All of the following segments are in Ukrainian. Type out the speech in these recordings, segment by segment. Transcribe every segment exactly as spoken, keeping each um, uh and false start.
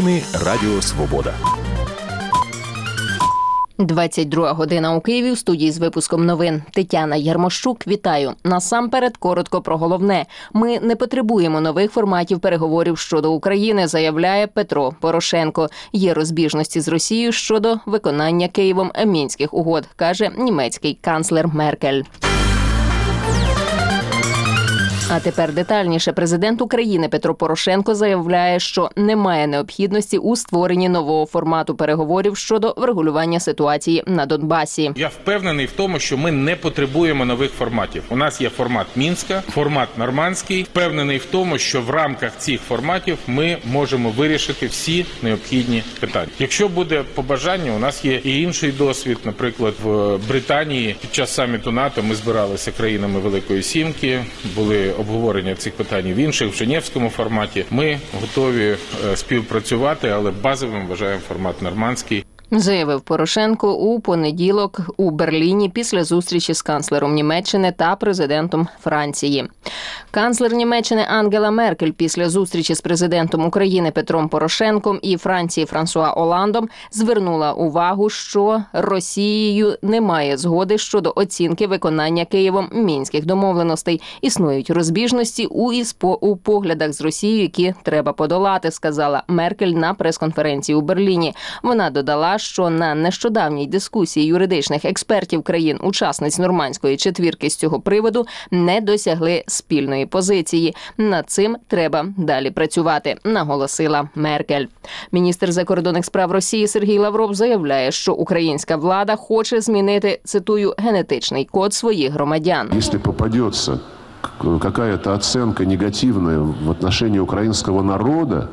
Новини Радіо Свобода. двадцять друга година у Києві. У студії з випуском новин Тетяна Ярмощук. Вітаю. Насамперед, коротко про головне. Ми не потребуємо нових форматів переговорів щодо України, заявляє Петро Порошенко. Є розбіжності з Росією щодо виконання Києвом Мінських угод, каже німецький канцлер Меркель. А тепер детальніше. Президент України Петро Порошенко заявляє, що немає необхідності у створенні нового формату переговорів щодо врегулювання ситуації на Донбасі. Я впевнений в тому, що ми не потребуємо нових форматів. У нас є формат Мінська, формат Нормандський. Впевнений в тому, що в рамках цих форматів ми можемо вирішити всі необхідні питання. Якщо буде побажання, у нас є і інший досвід. Наприклад, в Британії під час саміту НАТО ми збиралися країнами Великої Сімки, були обговорення цих питань в інших, в Женевському форматі. Ми готові співпрацювати, але базовим вважаємо формат Нормандський. Заявив Порошенко у понеділок у Берліні після зустрічі з канцлером Німеччини та президентом Франції. Канцлер Німеччини Ангела Меркель після зустрічі з президентом України Петром Порошенком і Франції Франсуа Оландом звернула увагу, що Росією немає згоди щодо оцінки виконання Києвом Мінських домовленостей. Існують розбіжності у, іспо, у поглядах з Росією, які треба подолати, сказала Меркель на прес-конференції у Берліні. Вона додала, що на нещодавній дискусії юридичних експертів країн-учасниць Нормандської четвірки з цього приводу не досягли спільної позиції. Над цим треба далі працювати, наголосила Меркель. Міністр закордонних справ Росії Сергій Лавров заявляє, що українська влада хоче змінити, цитую, генетичний код своїх громадян. Якщо попадеться якась оцінка негативна в отношении українського народу,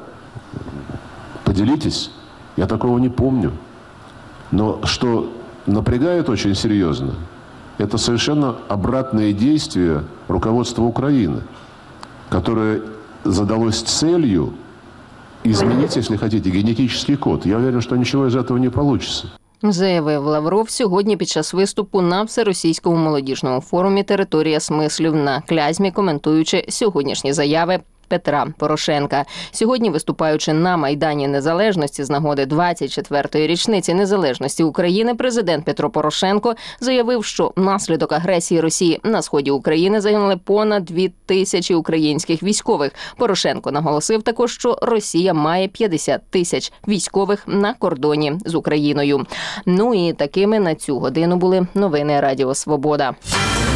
поділітесь. Я такого не помню. Но что напрягает очень серьезно, это совершенно обратное действие руководства Украины, которое задалось целью изменить, если хотите, генетический код. Я уверен, что ничего из этого не получится. Заявив Лавров сьогодні під час виступу на Всеросійському молодіжному форумі «Територія смислів» на Клязьмі, коментуючи сьогоднішні заяви Петра Порошенка. Сьогодні, виступаючи на Майдані Незалежності з нагоди двадцять четвертої річниці незалежності України, президент Петро Порошенко заявив, що внаслідок агресії Росії на сході України загинули понад дві тисячі українських військових. Порошенко наголосив також, що Росія має п'ятдесят тисяч військових на кордоні з Україною. Ну і такими на цю годину були новини Радіо Свобода.